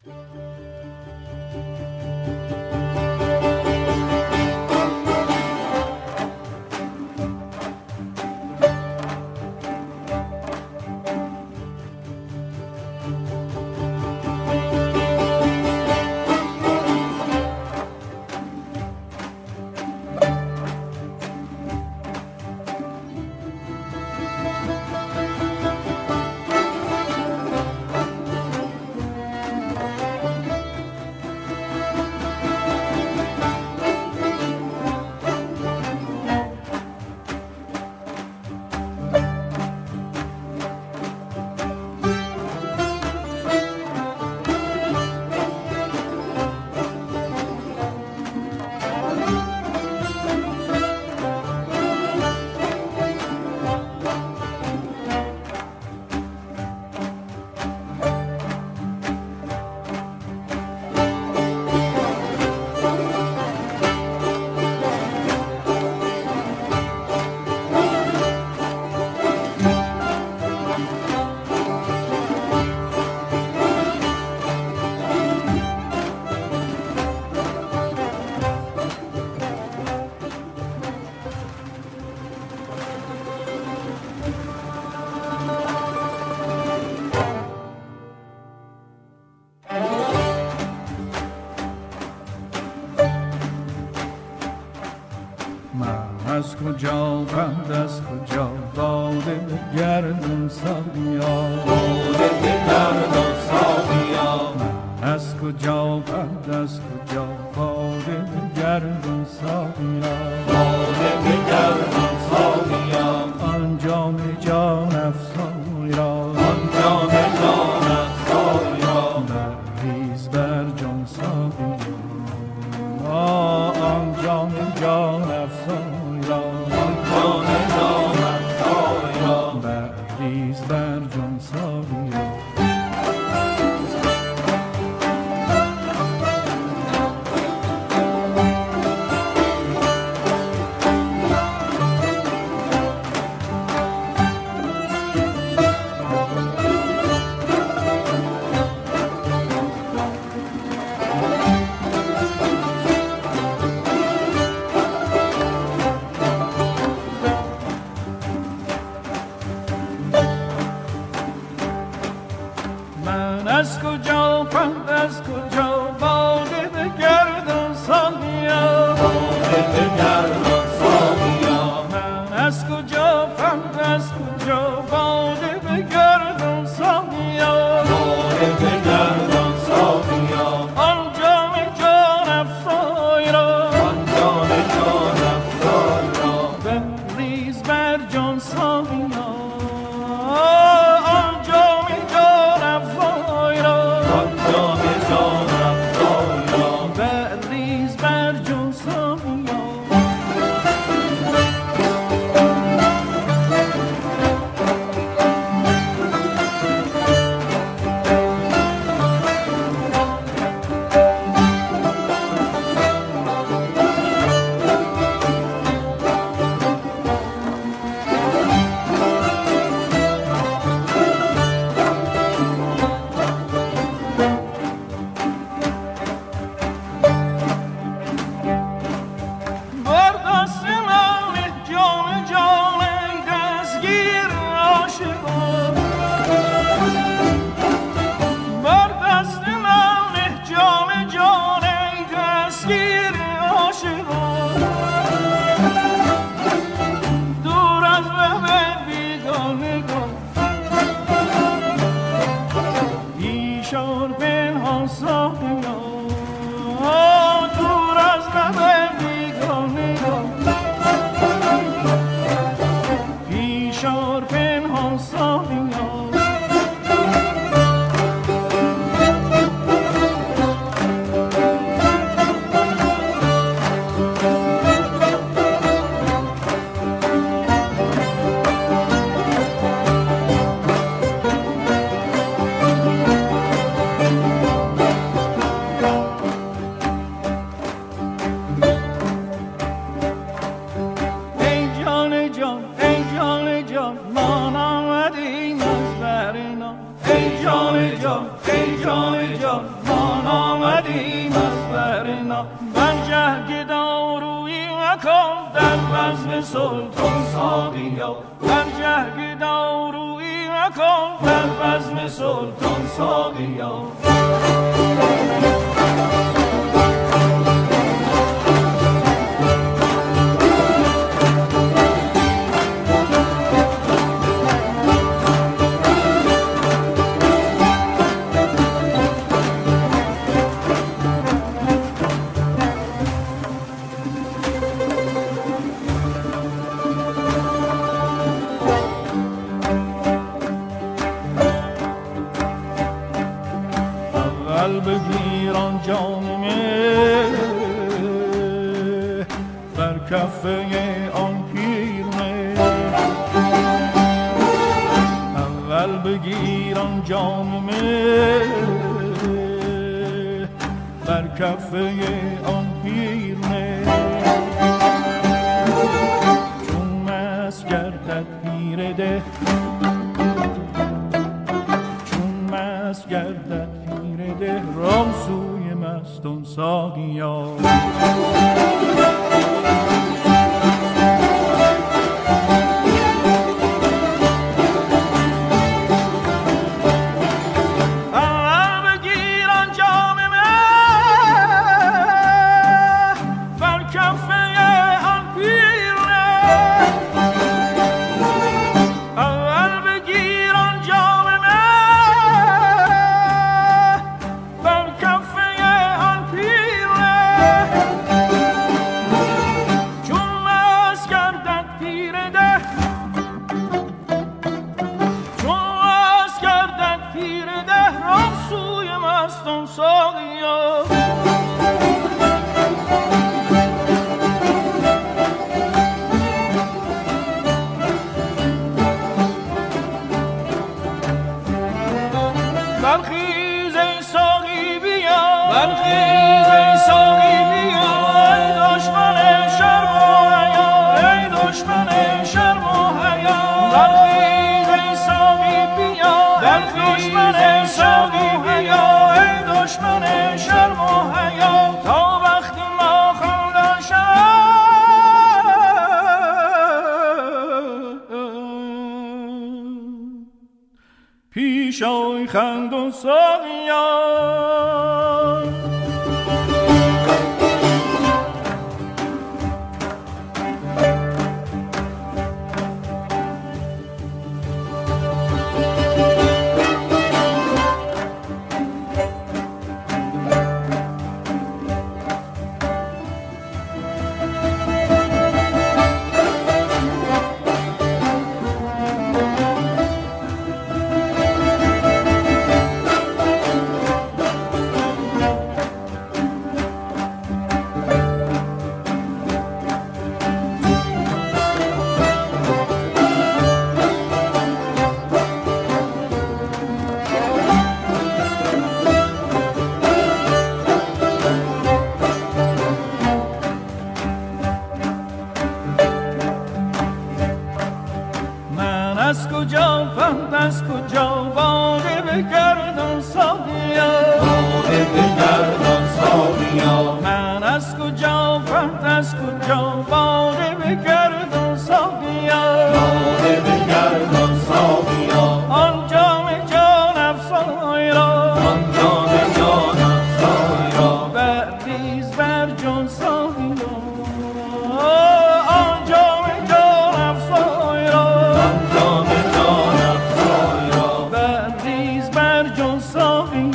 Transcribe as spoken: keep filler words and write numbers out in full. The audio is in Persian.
از کجا بند از کجا باده بگردم ساقیا باده بگردم ساقیا من از کجا بند از کجا باده بگردم ساقیا باده بگردم ساقیا آن جام جان افزای را آن جام جان افزای را بریز بر جان ساقیا آن جام جان افزای بریز بر جان ساقیا از کجا پند از کجا باده بگردم ساقیا باده بگردم ساقیا من از کجا پند از کجا باده بگردم ساقیا باده بگردم ساقیا آن جام جان افزای را آن جام جان افزای را بریز بر جان ساقیا آن جام جان افزای بریز بر جان ساقیا ساقیا ما آمدیم از برنا برجه گدارویی مکن در بزم سلطان ساقیا برجه گدارویی مکن در بزم سلطان ساقیا بگیران جام بر کفه آن پیرمه اول بگیران جام بر کفه آن پیرمه چون مست گردد پیر ده چون مست گردد ده رام سوی مستان ساقیا برخیز ای ساقی بیا برخیز ای ساقی بیا ای دشمن شرم و حیا ای دشمن شرم و حیا برخیز ای ساقی بیا برخیز ای ساقی بیا ای دشمن شرم و حیا تا وقتی ما خندان شد پیش آی خندان ساقیا از کجا فهم از کجا باده بگردان ساقیا باده بگردان ساقیا من از کجا فهم از کجا باده بگردان ساقیا باده بگردان ساقیا آن جام جان افزای را آن جام جان افزای را بریز بر جان ساقیا آن جام جان افزای را بریز بر جان ساقی